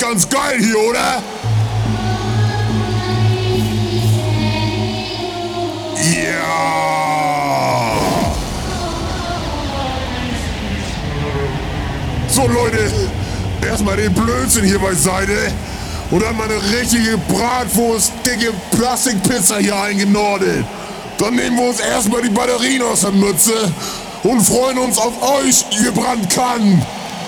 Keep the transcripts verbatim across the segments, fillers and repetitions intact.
ganz geil hier, oder? Ja! So Leute, erstmal den Blödsinn hier beiseite und dann mal eine richtige Bratwurst, dicke Plastikpizza hier eingenordet. Dann nehmen wir uns erstmal die Batterien aus der Mütze und freuen uns auf euch, ihr Brandkannen.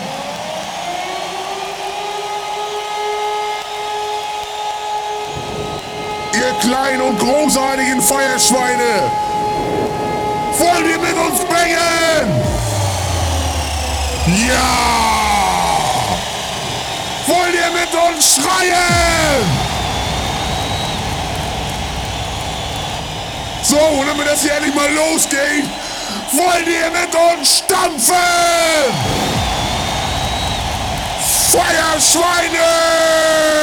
Ihr kleinen und großartigen Feuerschweine! Wollt ihr mit uns bringen? Ja! Wollt ihr mit uns schreien? So, und damit das hier endlich mal losgeht, wollt ihr mit uns stampfen? Feuerschweine!